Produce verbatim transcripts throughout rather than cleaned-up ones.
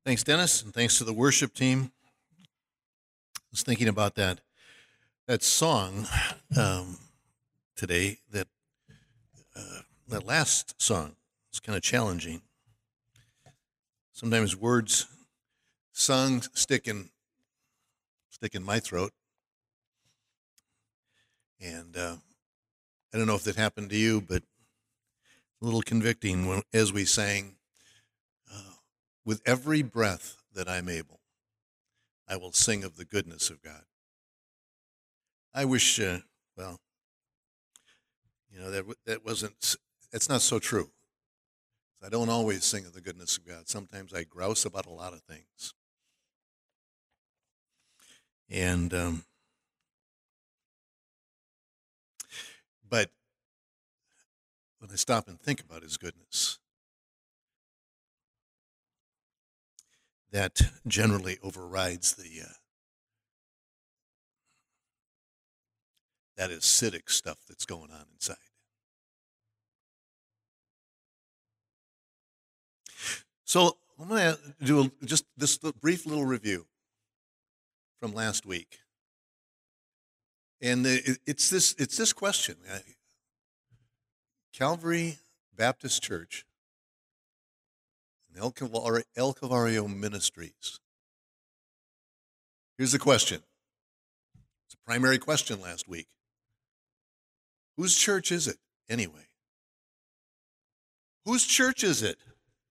Thanks, Dennis, and thanks to the worship team. I was thinking about that that song um, today. That uh, that last song is kind of challenging. Sometimes words sung stick in stick in my throat, and uh, I don't know if that happened to you, but a little convicting when, as we sang, uh, "With every breath that I'm able, I will sing of the goodness of God." I wish, uh, well, you know, that that wasn't. It's not so true. I don't always sing of the goodness of God. Sometimes I grouse about a lot of things, and um, but when I stop and think about His goodness, that generally overrides the uh, that acidic stuff that's going on inside. So I'm going to do a, just this brief little review from last week, and the, it's this it's this question: uh, Calvary Baptist Church and El Calvario, El Calvario Ministries. Here's the question. It's a primary question last week. Whose church is it anyway? Whose church is it?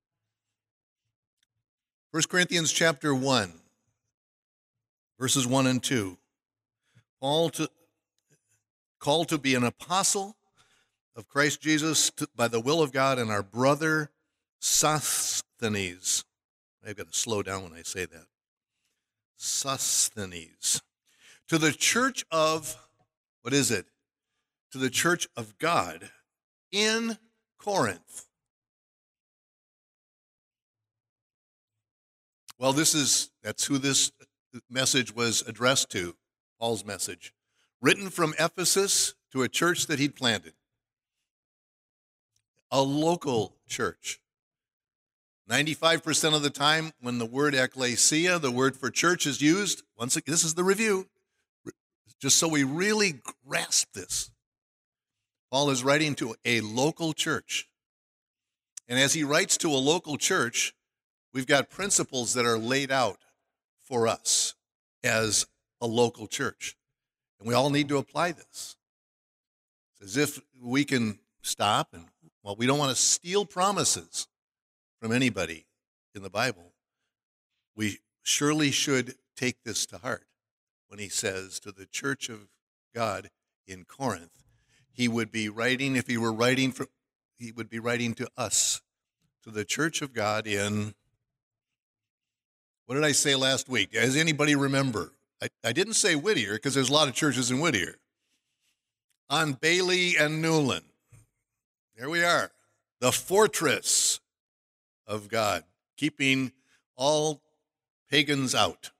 First Corinthians chapter one, verses one and two. Paul to, called to be an apostle of Christ Jesus to, by the will of God, and our brother Sosthenes. I've got to slow down when I say that. Sosthenes. To the church of, what is it? To the church of God in Corinth. Well, this is, that's who this message was addressed to, Paul's message. Written from Ephesus to a church that he'd planted. A local church. ninety-five percent of the time when the word ecclesia, the word for church, is used, once again, this is the review, just so we really grasp this. Paul is writing to a local church. And as he writes to a local church, we've got principles that are laid out for us as a local church. And we all need to apply this. It's as if we can stop and, well, we don't want to steal promises from anybody in the Bible. We surely should take this to heart when he says to the church of God in Corinth, he would be writing, if he were writing, for, he would be writing to us, to the church of God in, what did I say last week? Does anybody remember? I, I didn't say Whittier because there's a lot of churches in Whittier. On Bailey and Newland. There we are. The fortress of God, keeping all pagans out.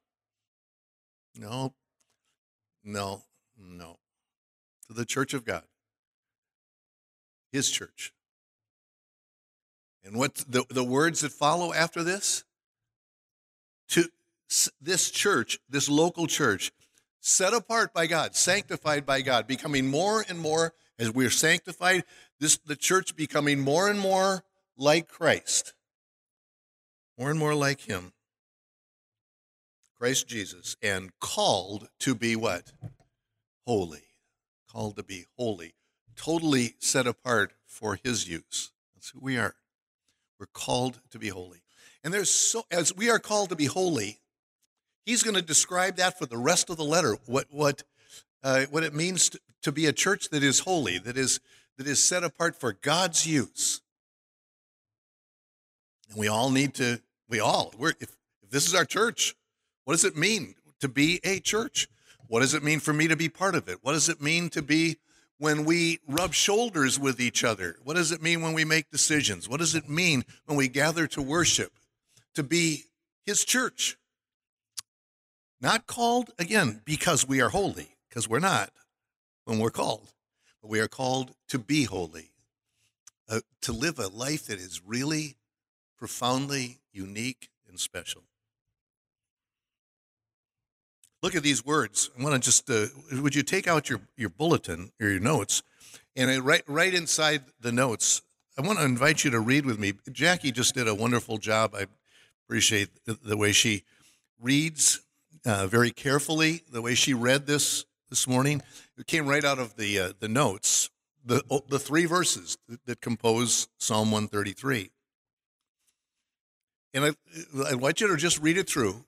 No, no, no. To the church of God. His church. And what the, the words that follow after this? To this church, this local church, set apart by God, sanctified by God, becoming more and more, as we're sanctified, this the church becoming more and more like Christ. More and more like him. Christ Jesus. And called to be what? Holy. Called to be holy. Totally set apart for his use. That's who we are. We're called to be holy. And there's so, as we are called to be holy, he's going to describe that for the rest of the letter, what what uh, what it means to, to be a church that is holy, that is that is set apart for God's use. And we all need to, we all, we're, if, if this is our church, what does it mean to be a church? What does it mean for me to be part of it? What does it mean to be when we rub shoulders with each other? What does it mean when we make decisions? What does it mean when we gather to worship? To be his church. Not called, again, because we are holy, because we're not when we're called. But we are called to be holy, uh, to live a life that is really profoundly unique and special. Look at these words. I want to just, uh, would you take out your, your bulletin or your notes, and I, right, right inside the notes, I want to invite you to read with me. Jackie just did a wonderful job. I appreciate the, the way she reads uh, very carefully, the way she read this this morning. It came right out of the uh, the notes, the the three verses that, that compose Psalm one thirty-three. And I, I want you to just read it through.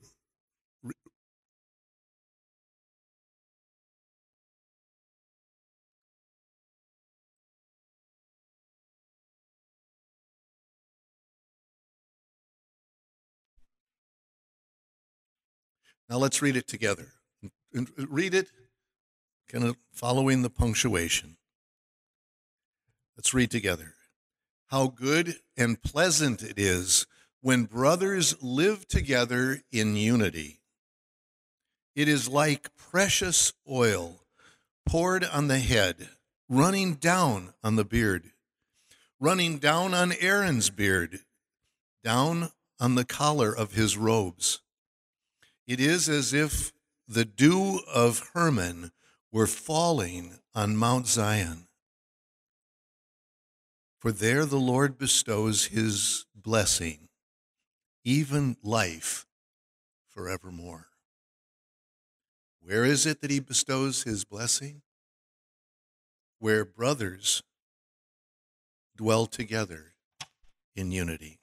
Now let's read it together. And read it, kind of following the punctuation. Let's read together. How good and pleasant it is when brothers live together in unity. It is like precious oil poured on the head, running down on the beard, running down on Aaron's beard, down on the collar of his robes. It is as if the dew of Hermon were falling on Mount Zion. For there the Lord bestows his blessing, even life forevermore. Where is it that he bestows his blessing? Where brothers dwell together in unity.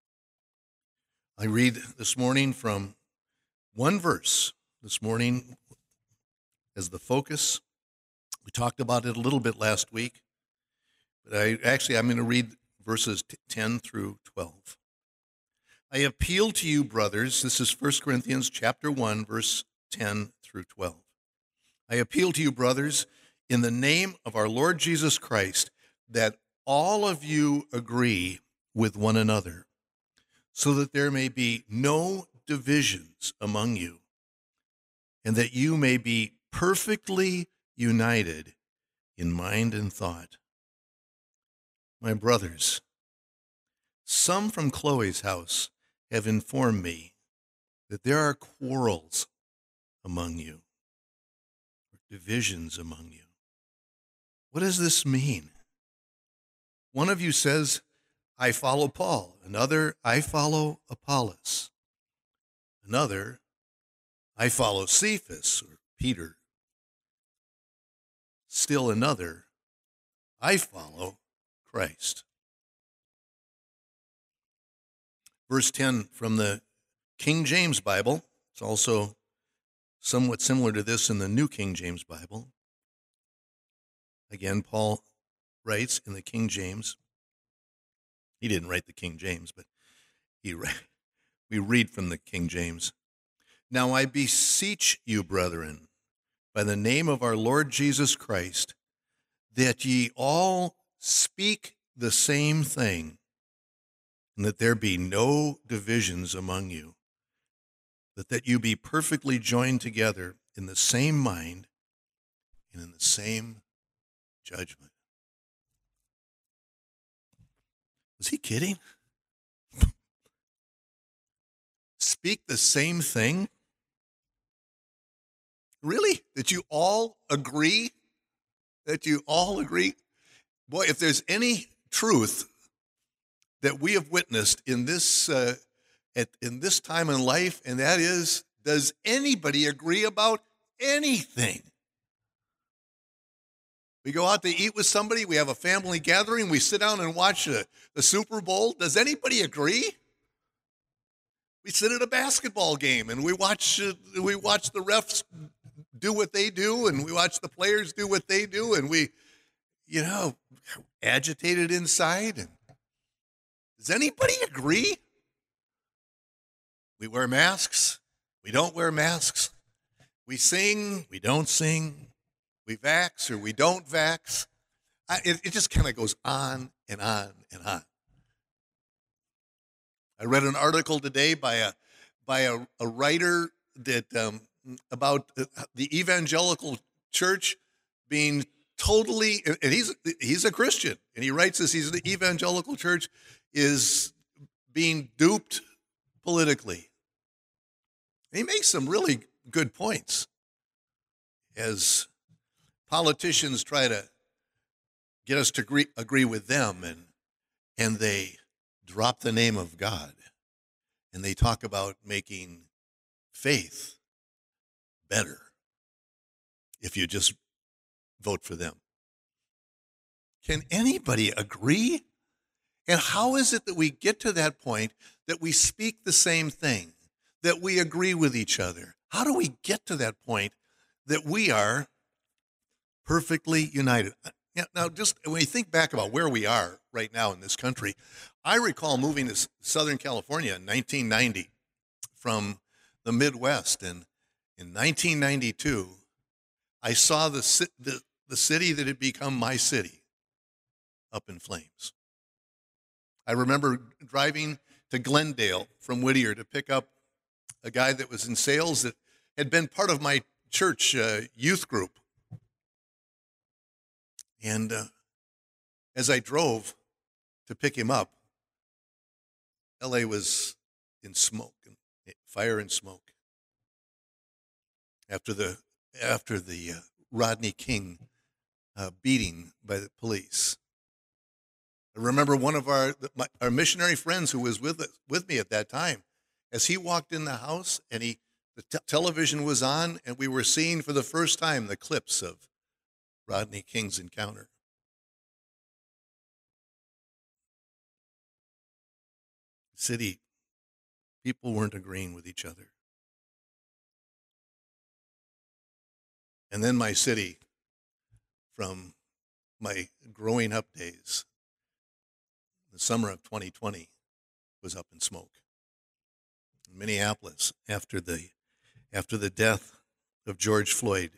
I read this morning from one verse this morning as the focus. We talked about it a little bit last week, but I actually I'm going to read verses ten through twelve. I appeal to you, brothers. This is First Corinthians chapter one, verse ten through twelve. I appeal to you, brothers, in the name of our Lord Jesus Christ, that all of you agree with one another, so that there may be no divisions among you, and that you may be perfectly united in mind and thought. My brothers, some from Chloe's house have informed me that there are quarrels among you, divisions among you. What does this mean? One of you says, I follow Paul. Another, I follow Apollos. Another, I follow Cephas or Peter. Still another, I follow Christ. Verse ten from the King James Bible. It's also somewhat similar to this in the New King James Bible. Again, Paul writes in the King James. He didn't write the King James, but he we read from the King James. Now I beseech you, brethren, by the name of our Lord Jesus Christ, that ye all speak the same thing, and that there be no divisions among you, but that you be perfectly joined together in the same mind and in the same judgment. Was he kidding? Speak the same thing? Really? That you all agree? That you all agree? Boy, if there's any truth that we have witnessed in this uh, at in this time in life, and that is, does anybody agree about anything? We go out to eat with somebody, we have a family gathering, we sit down and watch a, the Super Bowl. Does anybody agree? We sit at a basketball game and we watch uh, we watch the refs do what they do, and we watch the players do what they do, and we, you know, agitated inside. And does anybody agree? We wear masks. We don't wear masks. We sing. We don't sing. We vax or we don't vax. I, it, it just kind of goes on and on and on. I read an article today by a by a, a writer that um, about the evangelical church being totally, and he's he's a Christian, and he writes this. He's the evangelical church is being duped politically. He makes some really good points as politicians try to get us to agree, agree with them, and and they drop the name of God, and they talk about making faith better if you just vote for them. Can anybody agree? And how is it that we get to that point that we speak the same thing, that we agree with each other? How do we get to that point that we are perfectly united? Now, just when you think back about where we are right now in this country, I recall moving to Southern California in nineteen ninety from the Midwest, and in nineteen ninety-two, I saw the, the, the city that had become my city up in flames. I remember driving to Glendale from Whittier to pick up a guy that was in sales that had been part of my church uh, youth group. And uh, as I drove to pick him up, L A was in smoke, and fire and smoke. After the after the uh, Rodney King uh, beating by the police, I remember one of our my, our missionary friends who was with us, with me at that time, as he walked in the house and he the t- television was on, and we were seeing for the first time the clips of Rodney King's encounter. City, people weren't agreeing with each other. And then my city, from my growing up days, the summer of twenty twenty, was up in smoke. In Minneapolis, after the after the death of George Floyd,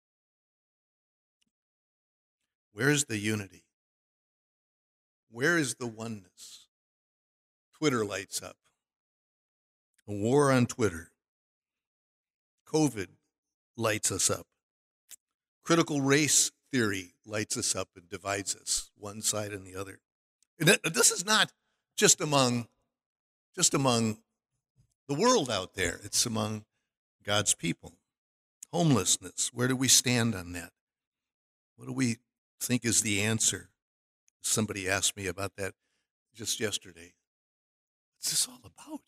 where's the unity? Where is the oneness? Twitter lights up. A war on Twitter. COVID lights us up. Critical race theory lights us up and divides us, one side and the other. And this is not just among, just among the world out there. It's among God's people. Homelessness, where do we stand on that? What do we think is the answer? Somebody asked me about that just yesterday. What's this all about?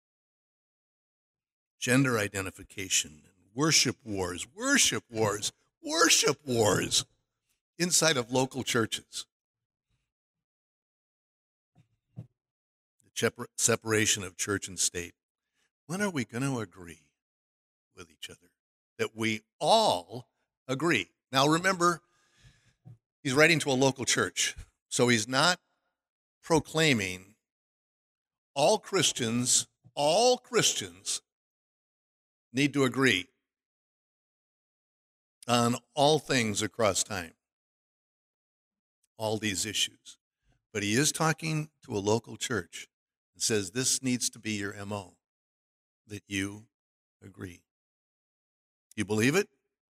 Gender identification, worship wars, worship wars, worship wars inside of local churches. The separation of church and state. When are we going to agree with each other? That we all agree. Now remember, he's writing to a local church, so he's not proclaiming all Christians, all Christians need to agree on all things across time, all these issues. But he is talking to a local church and says this needs to be your M O, that you agree. You believe it?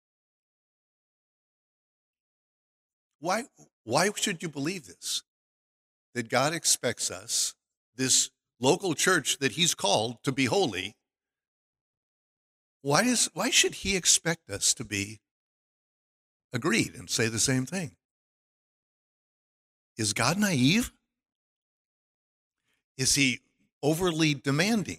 Why, why should you believe this? That God expects us, this local church that he's called to be holy, why is why should he expect us to be agreed and say the same thing? Is God naive? Is he overly demanding?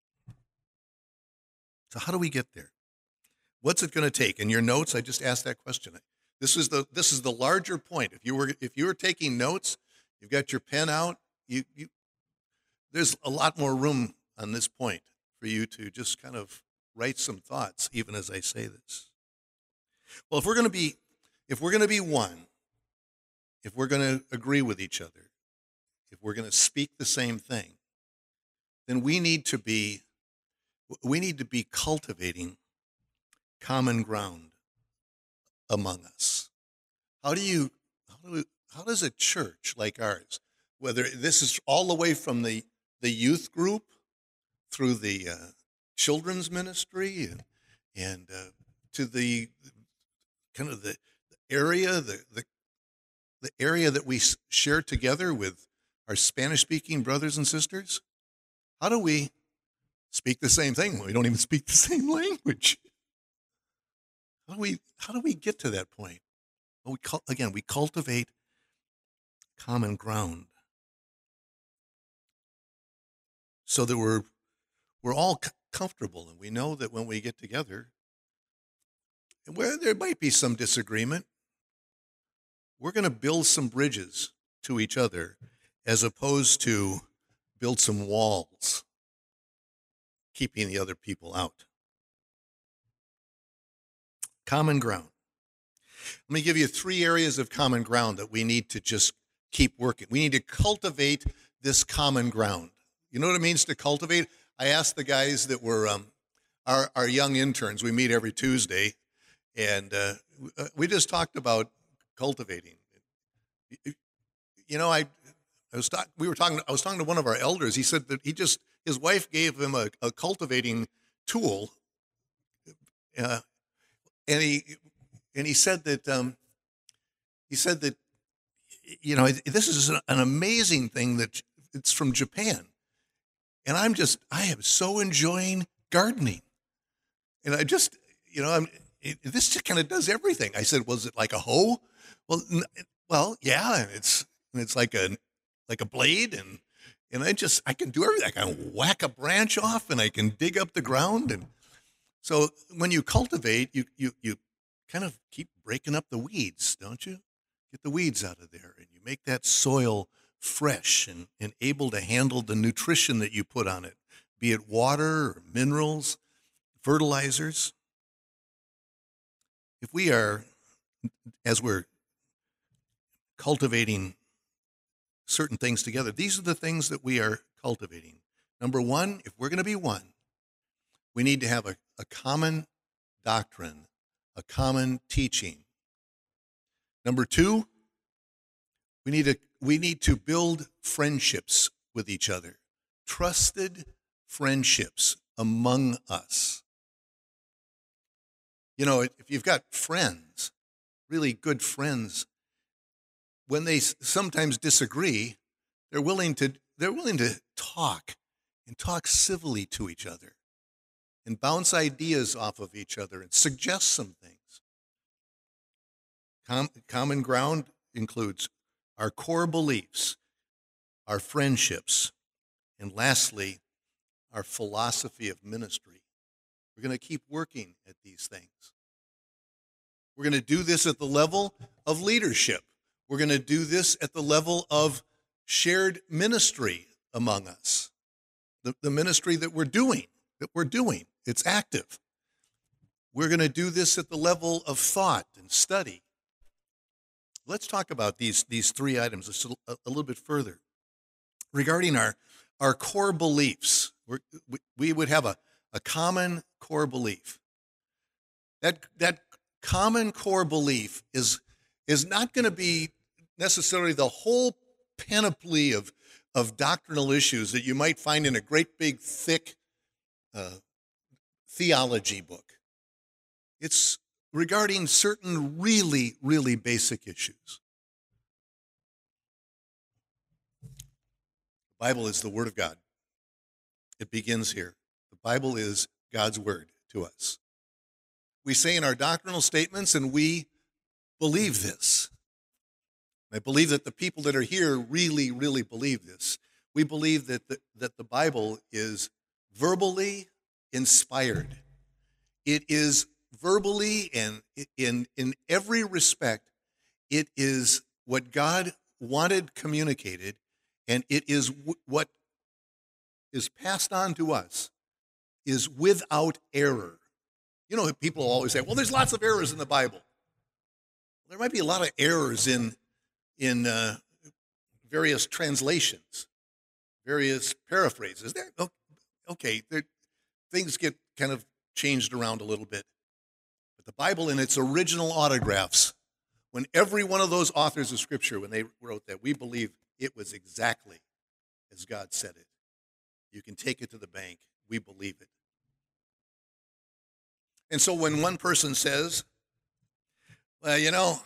So how do we get there? What's it going to take? In your notes, I just asked that question. This is the this is the larger point. If you were if you were taking notes, you've got your pen out, you you there's a lot more room on this point for you to just kind of write some thoughts, even as I say this. Well, if we're going to be, if we're going to be one, if we're going to agree with each other, if we're going to speak the same thing, then we need to be, we need to be cultivating common ground among us. How do you, how do we, how does a church like ours, whether this is all the way from the the youth group through the uh, children's ministry and, and uh, to the kind of the, the area, the, the the area that we share together with our Spanish-speaking brothers and sisters, how do we speak the same thing. We don't even speak the same language. How do we, how do we get to that point? Well, we, again, we cultivate common ground so that we're, we're all c- comfortable, and we know that when we get together, where there might be some disagreement, we're going to build some bridges to each other as opposed to build some walls, keeping the other people out. Common ground. Let me give you three areas of common ground that we need to just keep working. We need to cultivate this common ground. You know what it means to cultivate? I asked the guys that were um, our, our young interns. We meet every Tuesday, and uh, we just talked about cultivating. You know, I, I was talk, we were talking. I was talking to one of our elders. He said that he just his wife gave him a, a cultivating tool, uh, and he and he said that um, he said that you know this is an amazing thing that it's from Japan, and I'm just I am so enjoying gardening, and I just you know I'm it, this just kind of does everything. I said, was it like a hoe? Well, n- well, yeah, it's it's like a like a blade, and and I just I can do everything. I can whack a branch off, and I can dig up the ground, and so when you cultivate, you you you kind of keep breaking up the weeds, don't you? Get the weeds out of there, and you make that soil fresh and, and able to handle the nutrition that you put on it, be it water or minerals, fertilizers. If we are, as we're cultivating certain things together, these are the things that we are cultivating. Number one, if we're going to be one, we need to have a, a common doctrine, a common teaching. Number two, we need to we need to build friendships with each other, trusted friendships among us. You know, if you've got friends, really good friends, when they sometimes disagree, they're willing to they're willing to talk and talk civilly to each other and bounce ideas off of each other and suggest some things. Com- common ground includes our core beliefs, our friendships, and lastly, our philosophy of ministry. We're going to keep working at these things. We're going to do this at the level of leadership. We're going to do this at the level of shared ministry among us. The, the ministry that we're doing, that we're doing, it's active. We're going to do this at the level of thought and study. Let's talk about these, these three items just a, a little bit further. Regarding our, our core beliefs, we're, we, we would have a, a common core belief. That, that common core belief is, is not going to be necessarily the whole panoply of, of doctrinal issues that you might find in a great big thick uh, theology book. It's regarding certain really, really basic issues. The Bible is the Word of God. It begins here. The Bible is God's Word to us. We say in our doctrinal statements, and we believe this. I believe that the people that are here really, really believe this. We believe that the, that the Bible is verbally inspired. It is verbally and in, in every respect, it is what God wanted communicated, and it is w- what is passed on to us is without error. You know, people always say, well, there's lots of errors in the Bible. There might be a lot of errors in in uh, various translations, various paraphrases. There, okay, there, things get kind of changed around a little bit. But the Bible in its original autographs, when every one of those authors of Scripture, when they wrote that, we believe it was exactly as God said it. You can take it to the bank. We believe it. And so when one person says, well, you know,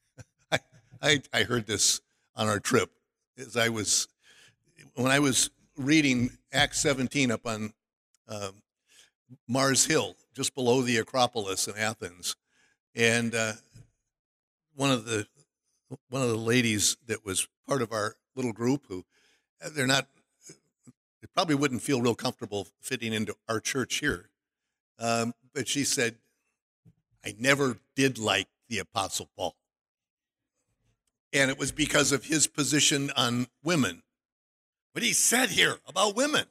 I, I heard this on our trip. As I was, when I was reading Acts seventeen up on uh, Mars Hill, just below the Acropolis in Athens, and uh, one of the one of the ladies that was part of our little group, who they're not, they probably wouldn't feel real comfortable fitting into our church here, um, but she said, "I never did like the Apostle Paul, and it was because of his position on women. What he said here about women."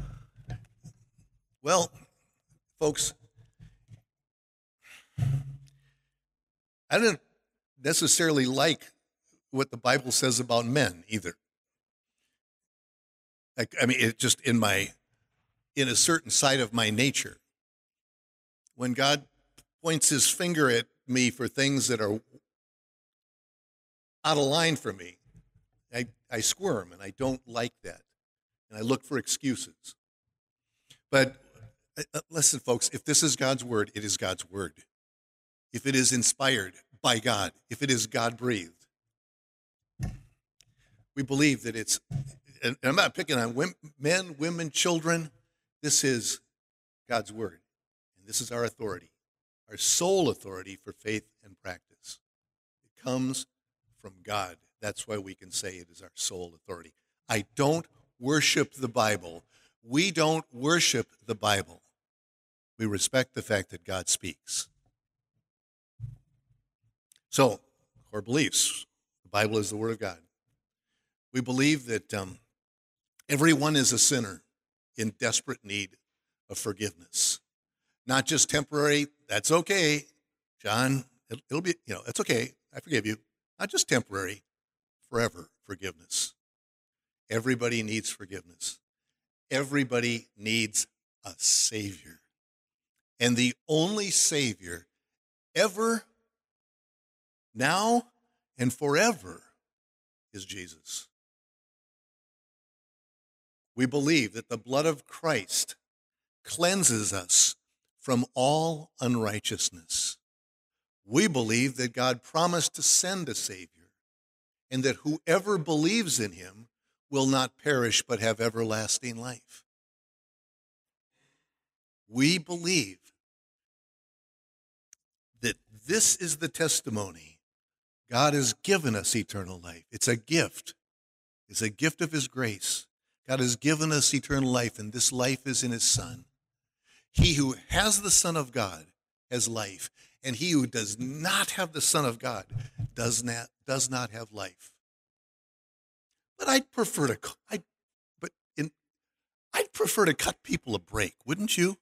Well, folks, I don't necessarily like what the Bible says about men either. I, I mean, it just in my, in a certain side of my nature. When God points his finger at me for things that are out of line for me, I, I squirm, and I don't like that. And I look for excuses. But uh, listen, folks, if this is God's word, it is God's word. If it is inspired by God, if it is God-breathed, we believe that it's, and I'm not picking on women, men, women, children. This is God's word. And this is our authority, our sole authority for faith and practice. It comes from God. That's why we can say it is our sole authority. I don't worship the Bible. We don't worship the Bible. We respect the fact that God speaks. So, core beliefs. The Bible is the Word of God. We believe that um, everyone is a sinner in desperate need of forgiveness. Not just temporary, that's okay. John, it, it'll be, you know, it's okay. I forgive you. Not just temporary, forever forgiveness. Everybody needs forgiveness. Everybody needs a Savior. And the only Savior ever, now, and forever is Jesus. We believe that the blood of Christ cleanses us from all unrighteousness. We believe that God promised to send a Savior, and that whoever believes in him will not perish but have everlasting life. We believe that this is the testimony. God has given us eternal life. It's a gift. It's a gift of his grace. God has given us eternal life, and this life is in his Son. He who has the Son of God has life, and he who does not have the Son of God does not, does not have life. But I'd prefer to, I'd, but in, I'd prefer to cut people a break, wouldn't you?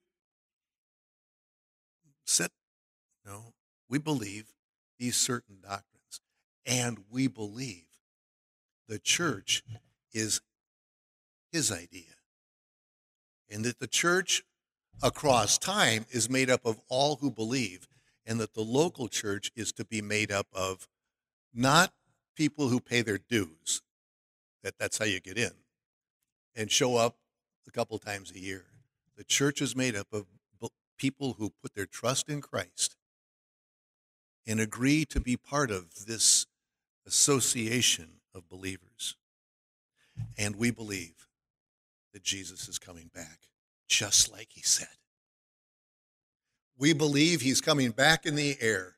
Set, no, we believe these certain doctrines, and we believe the church is his idea, and that the church across time is made up of all who believe, and that the local church is to be made up of not people who pay their dues, that that's how you get in, and show up a couple times a year. The church is made up of people who put their trust in Christ and agree to be part of this association of believers. And we believe that Jesus is coming back, just like he said. We believe he's coming back in the air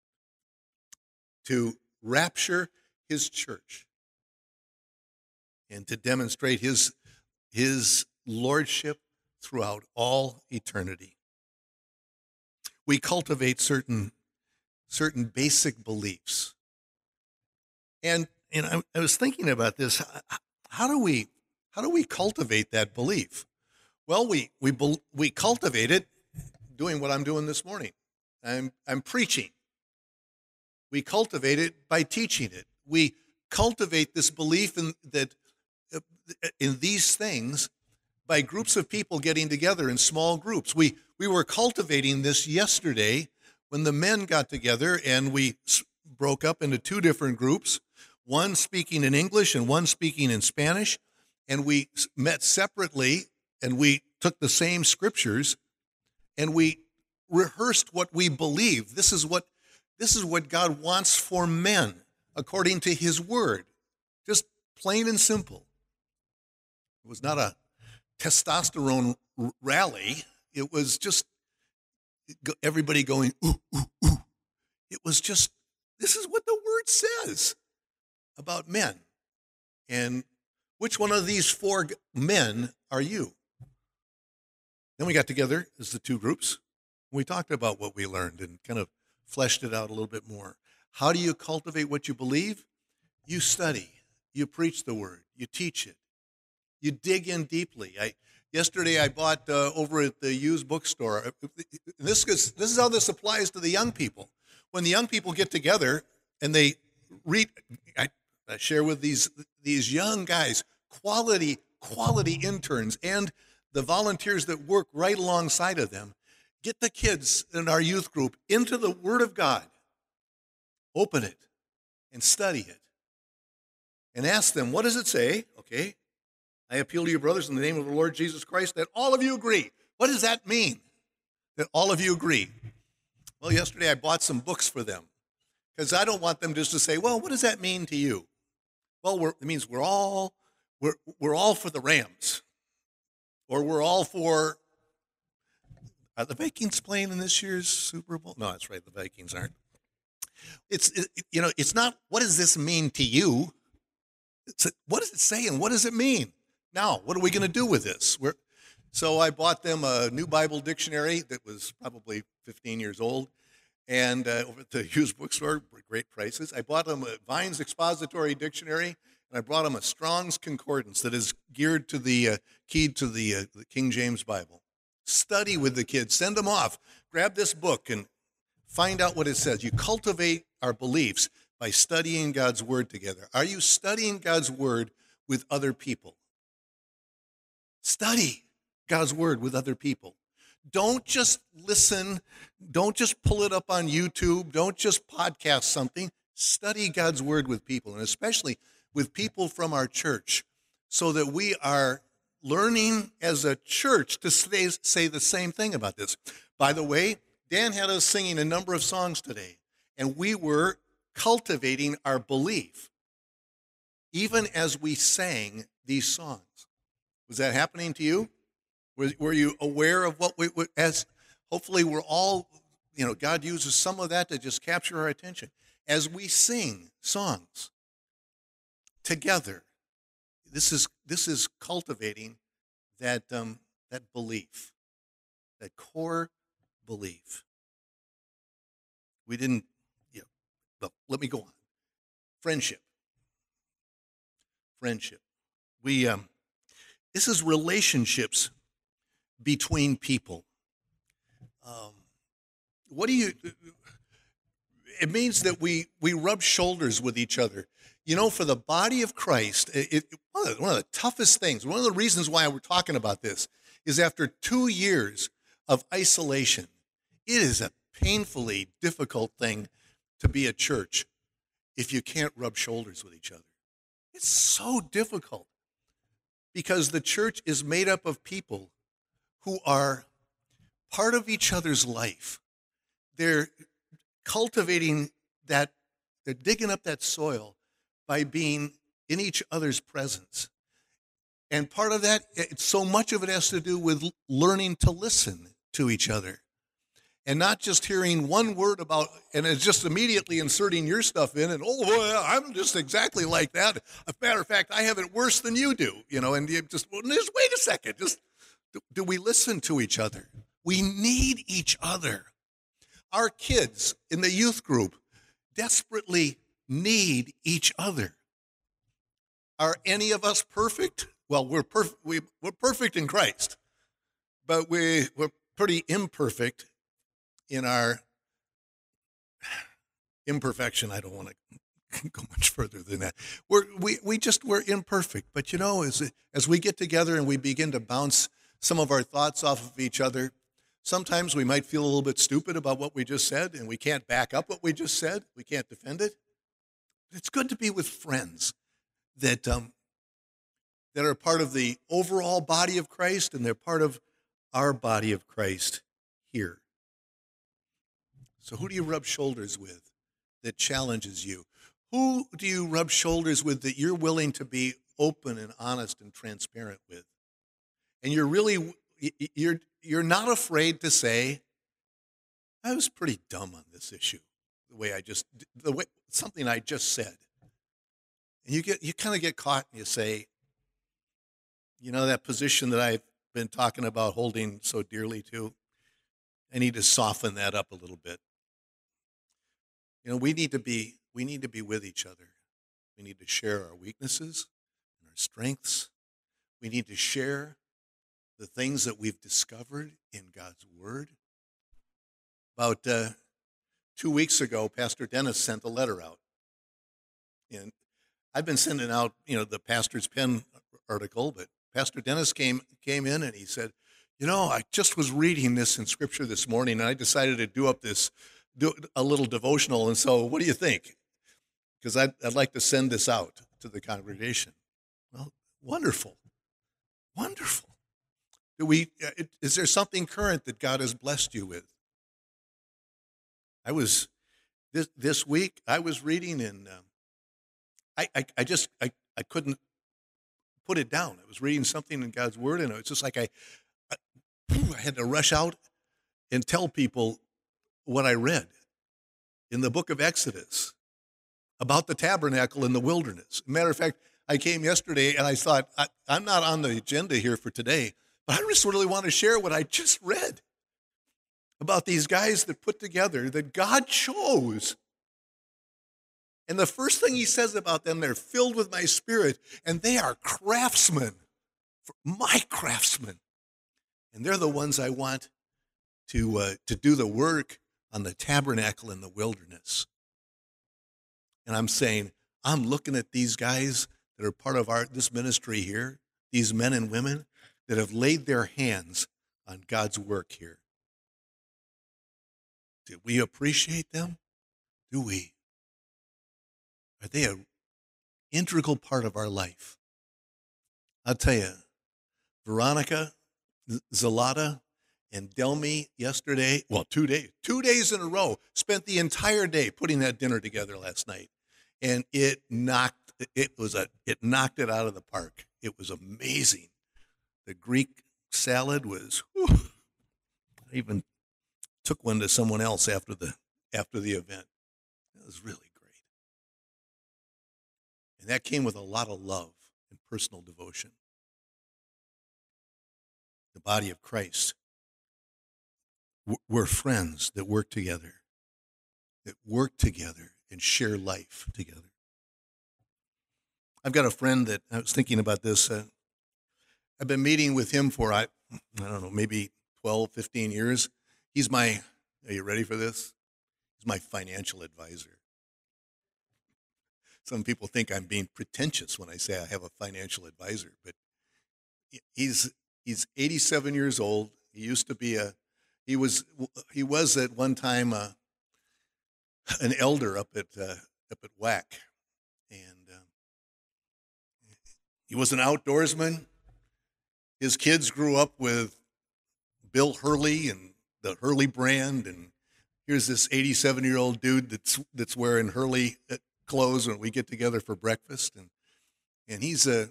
to rapture his church and to demonstrate his, his lordship throughout all eternity. We cultivate certain, certain basic beliefs. And, and I, I was thinking about this. How do we How do we cultivate that belief? Well, we we we cultivate it doing what I'm doing this morning. I'm I'm preaching. We cultivate it by teaching it. We cultivate this belief in that in these things by groups of people getting together in small groups. We we were cultivating this yesterday when the men got together and we broke up into two different groups, one speaking in English and one speaking in Spanish. And we met separately, and we took the same scriptures, and we rehearsed what we believe. This is what, this is what God wants for men, according to his word. Just plain and simple. It was not a testosterone r- rally. It was just everybody going, ooh, ooh, ooh. It was just, this is what the word says about men. And which one of these four men are you? Then we got together as the two groups. And we talked about what we learned and kind of fleshed it out a little bit more. How do you cultivate what you believe? You study. You preach the word. You teach it. You dig in deeply. I, yesterday I bought uh, over at the used bookstore. This is, this is how this applies to the young people. When the young people get together and they read, I, I share with these these young guys, quality quality interns and the volunteers that work right alongside of them, get the kids in our youth group into the Word of God. Open it and study it. And ask them, what does it say? Okay, I appeal to you, brothers, in the name of the Lord Jesus Christ, that all of you agree. What does that mean, that all of you agree? Well, yesterday I bought some books for them because I don't want them just to say, well, what does that mean to you? Well, we're, it means we're all, we're, we're all for the Rams, or we're all for, are the Vikings playing in this year's Super Bowl? No, that's right, the Vikings aren't. It's, it, you know, it's not, what does this mean to you? It's a, what does it say and what does it mean? Now, what are we going to do with this? We're, so I bought them a new Bible dictionary that was probably fifteen years old, and uh, over at the used bookstore, great prices. I bought them a Vine's Expository Dictionary, and I brought them a Strong's Concordance that is geared to the, uh, keyed to the, uh, the King James Bible. Study with the kids. Send them off. Grab this book and find out what it says. You cultivate our beliefs by studying God's Word together. Are you studying God's Word with other people? Study God's Word with other people. Don't just listen. Don't just pull it up on YouTube. Don't just podcast something. Study God's Word with people, and especially with people from our church, so that we are learning as a church to say, say the same thing about this. By the way, Dan had us singing a number of songs today, and we were cultivating our belief even as we sang these songs. Was that happening to you? Were, were you aware of what we, as hopefully we're all, you know, God uses some of that to just capture our attention. As we sing songs together, this is this is cultivating that um, that belief, that core belief. We didn't, you know, well, let me go on. Friendship. Friendship. We, um, this is relationships between people. Um, what do you, it means that we, we rub shoulders with each other. You know, for the body of Christ, it, it, one, of the, one of the toughest things, one of the reasons why we're talking about this is after two years of isolation, it is a painfully difficult thing to be a church if you can't rub shoulders with each other. It's so difficult because the church is made up of people who are part of each other's life. They're cultivating that, they're digging up that soil by being in each other's presence. And part of that, it's so much of it has to do with learning to listen to each other. And not just hearing one word about, and it's just immediately inserting your stuff in, and, oh, well, I'm just exactly like that. As a matter of fact, I have it worse than you do, you know, and you just, well, just wait a second. Just, do, do we listen to each other? We need each other. Our kids in the youth group desperately need each other. Are any of us perfect? Well, we're, perf- we, we're perfect in Christ, but we, we're pretty imperfect in our imperfection. I don't want to go much further than that. We're, we we just, we're imperfect. But you know, as, as we get together and we begin to bounce some of our thoughts off of each other, sometimes we might feel a little bit stupid about what we just said, and we can't back up what we just said. We can't defend it. But it's good to be with friends that, um, that are part of the overall body of Christ, and they're part of our body of Christ here. So who do you rub shoulders with that challenges you? Who do you rub shoulders with that you're willing to be open and honest and transparent with. And you're really, you're, you're not afraid to say, I was pretty dumb on this issue, the way I just, the way, something I just said. And you get, you kind of get caught and you say, you know, that position that I've been talking about holding so dearly to, I need to soften that up a little bit. You know, we need to be, we need to be with each other. We need to share our weaknesses and our strengths. We need to share the things that we've discovered in God's Word. About uh, two weeks ago, Pastor Dennis sent a letter out. And I've been sending out, you know, the Pastor's Pen article, but Pastor Dennis came came in and he said, you know, I just was reading this in Scripture this morning, and I decided to do up this, do a little devotional, and so what do you think? Because I'd, I'd like to send this out to the congregation. Well, wonderful, wonderful. Do we? Is there something current that God has blessed you with? I was, this this week, I was reading and um, I, I, I just, I, I couldn't put it down. I was reading something in God's Word, and it was just like I, I, I had to rush out and tell people what I read in the book of Exodus about the tabernacle in the wilderness. Matter of fact, I came yesterday and I thought, I, I'm not on the agenda here for today, but I just really want to share what I just read about these guys that put together, that God chose. And the first thing he says about them, they're filled with my Spirit, and they are craftsmen, my craftsmen. And they're the ones I want to, uh, to do the work on the tabernacle in the wilderness. And I'm saying, I'm looking at these guys that are part of our this ministry here, these men and women that have laid their hands on God's work here. Did we appreciate them? Do we? Are they an integral part of our life? I'll tell you, Veronica, Zalata, and Delmy yesterday, well, two days, two days in a row, spent the entire day putting that dinner together last night. And it knocked, it was a, it knocked it out of the park. It was amazing. The Greek salad was, whew, I even took one to someone else after the, after the event. It was really great. And that came with a lot of love and personal devotion. The body of Christ. We're friends that work together, that work together and share life together. I've got a friend that I was thinking about this. Uh, I've been meeting with him for, I, I don't know, maybe twelve, fifteen years. He's my, are you ready for this? He's my financial advisor. Some people think I'm being pretentious when I say I have a financial advisor, but he's he's eighty-seven years old. He used to be a He was he was at one time uh, an elder up at uh, up at W A C, and uh, he was an outdoorsman. His kids grew up with Bill Hurley and the Hurley brand, and here's this eighty-seven-year-old dude that's that's wearing Hurley clothes when we get together for breakfast, and and he's a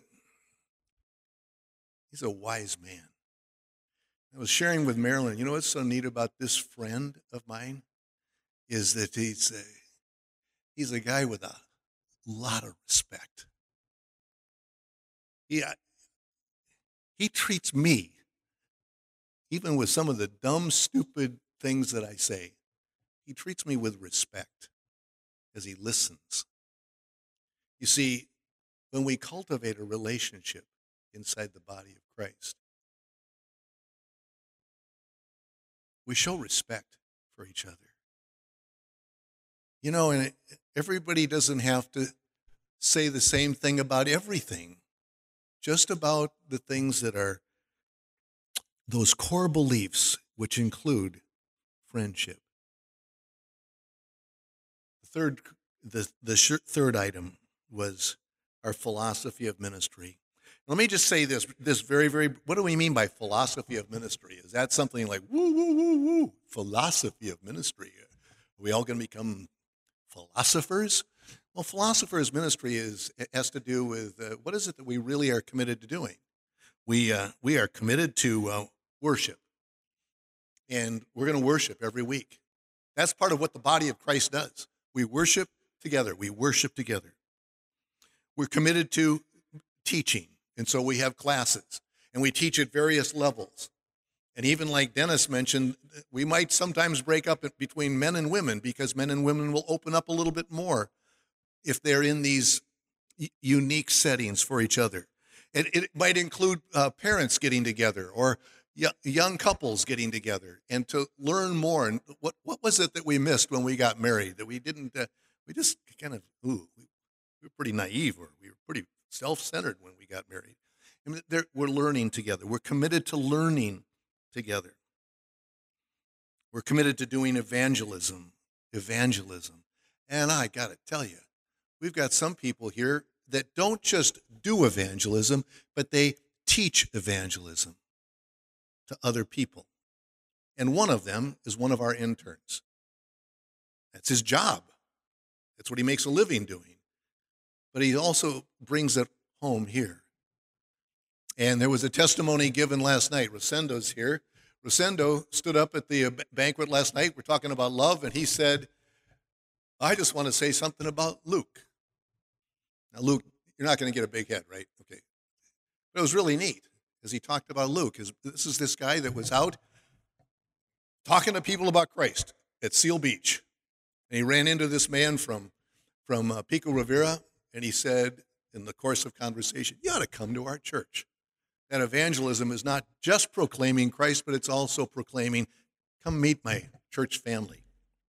he's a wise man. I was sharing with Marilyn, you know what's so neat about this friend of mine is that he's a, he's a guy with a lot of respect. He, he treats me, even with some of the dumb, stupid things that I say, he treats me with respect as he listens. You see, when we cultivate a relationship inside the body of Christ, we show respect for each other. You know, and everybody doesn't have to say the same thing about everything, just about the things that are those core beliefs, which include friendship. The third, the, the third item was our philosophy of ministry. Let me just say this, this very, very, what do we mean by philosophy of ministry? Is that something like, woo, woo, woo, woo, philosophy of ministry? Are we all going to become philosophers? Well, philosopher's ministry is has to do with uh, what is it that we really are committed to doing. We uh, we are committed to uh, worship, and we're going to worship every week. That's part of what the body of Christ does. We worship together. We worship together. We're committed to teaching, and so we have classes, and we teach at various levels. And even like Dennis mentioned, we might sometimes break up between men and women because men and women will open up a little bit more if they're in these unique settings for each other. It, it might include uh, parents getting together or y- young couples getting together and to learn more. And what, what was it that we missed when we got married that we didn't, uh, we just kind of, ooh, we, we were pretty naive or we were pretty self-centered when we got married. I mean, we're learning together. We're committed to learning together. We're committed to doing evangelism, evangelism. And I got to tell you, we've got some people here that don't just do evangelism, but they teach evangelism to other people. And one of them is one of our interns. That's his job. That's what he makes a living doing. But he also brings it home here. And there was a testimony given last night. Rosendo's here. Rosendo stood up at the banquet last night. We're talking about love, and he said, I just want to say something about Luke. Now, Luke, you're not going to get a big head, right? Okay. But it was really neat as he talked about Luke. This is this guy that was out talking to people about Christ at Seal Beach. And he ran into this man from, from uh, Pico Rivera, and he said in the course of conversation, you ought to come to our church. That evangelism is not just proclaiming Christ, but it's also proclaiming, come meet my church family.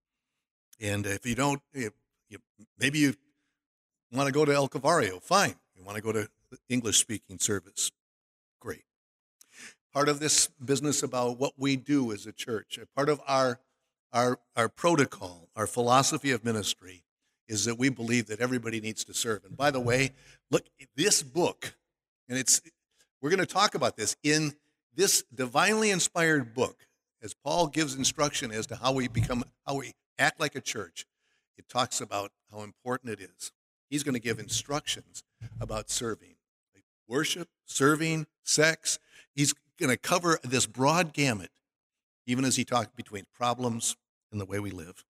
And if you don't, if you, maybe you want to go to El Calvario, fine. You want to go to the English-speaking service, great. Part of this business about what we do as a church, part of our, our, our protocol, our philosophy of ministry, is that we believe that everybody needs to serve. And by the way, look, this book, and it's we're going to talk about this in this divinely inspired book, as Paul gives instruction as to how we become, how we act like a church. It talks about how important it is. He's going to give instructions about serving, like worship, serving, sex. He's going to cover this broad gamut, even as he talks between problems and the way we live.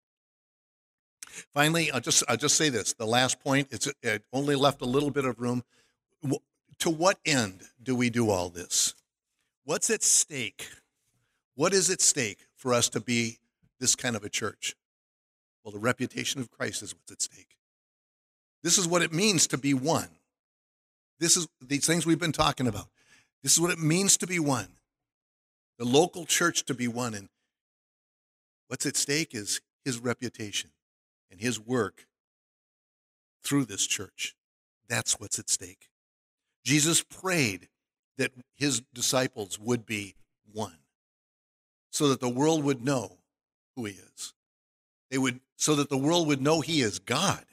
Finally, I'll just I'll just say this. The last point, it's it only left a little bit of room. To what end do we do all this? What's at stake? What is at stake for us to be this kind of a church? Well, the reputation of Christ is what's at stake. This is what it means to be one. This is these things we've been talking about. This is what it means to be one. The local church to be one. And what's at stake is his reputation and his work through this church. That's what's at stake. Jesus prayed that his disciples would be one so that the world would know who he is. They would, so that the world would know he is God.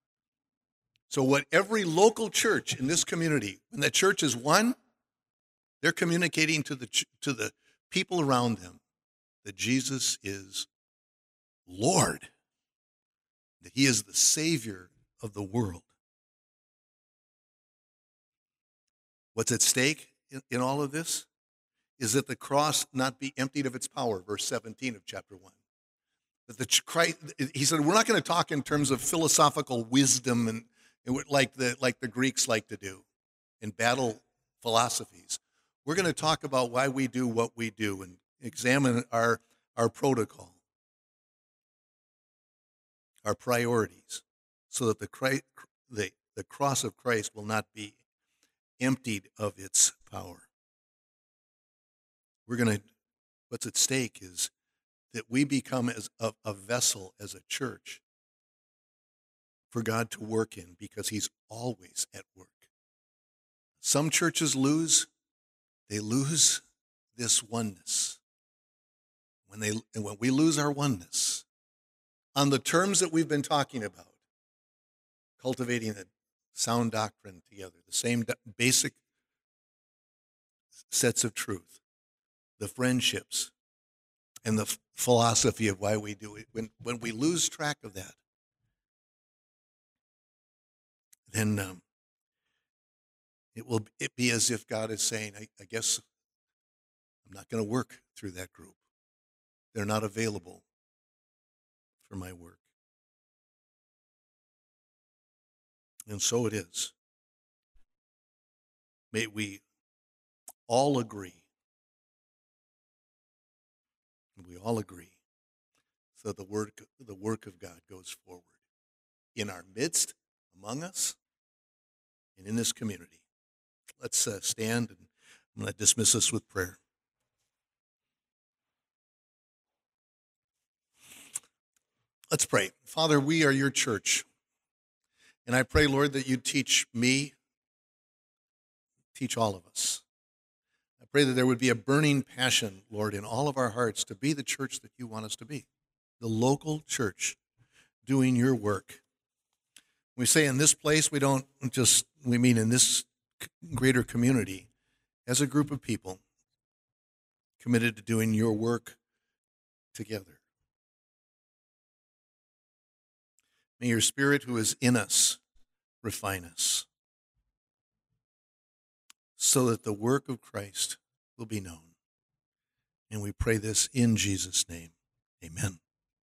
So what every local church in this community, when that church is one, they're communicating to the, to the people around them that Jesus is Lord, that he is the Savior of the world. What's at stake in, in all of this is that the cross not be emptied of its power, verse seventeen of chapter one. That the Christ, he said, we're not going to talk in terms of philosophical wisdom and, and like the like the Greeks like to do in battle philosophies. We're going to talk about why we do what we do and examine our, our protocol, our priorities, so that the, Christ, the, the cross of Christ will not be emptied of its power. We're going to, what's at stake is that we become as a, a vessel, as a church, for God to work in, because he's always at work. Some churches lose, they lose this oneness. When they and when we lose our oneness, on the terms that we've been talking about, cultivating a sound doctrine together, the same basic sets of truth, the friendships, and the philosophy of why we do it. When, when we lose track of that, then um, it will it be as if God is saying, I, I guess I'm not going to work through that group. They're not available for my work. And so it is. May we all agree, we all agree, so the work, the work of God goes forward in our midst, among us, and in this community. Let's uh, stand, and I'm going to dismiss us with prayer. Let's pray. Father, we are your church, and I pray, Lord, that you teach me, teach all of us. I pray that there would be a burning passion, Lord, in all of our hearts to be the church that you want us to be, the local church doing your work. We say in this place, we don't just, we mean in this greater community, as a group of people committed to doing your work together. May your Spirit who is in us refine us so that the work of Christ will be known. And we pray this in Jesus' name. Amen.